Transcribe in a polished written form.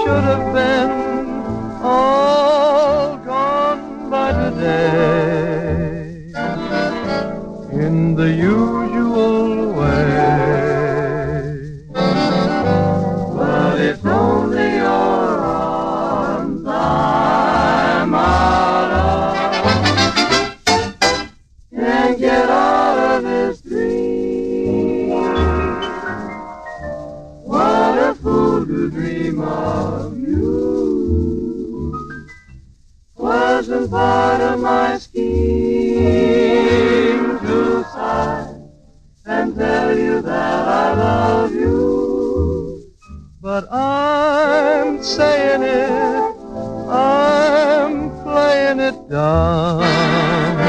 should have been all gone by today in the usual way. But it's only your arms I'm out of. Can't get out of this dream. What a fool to dream of you. Wasn't part of my scheme to sigh and tell you that I love you. But I'm saying it, I'm playing it down.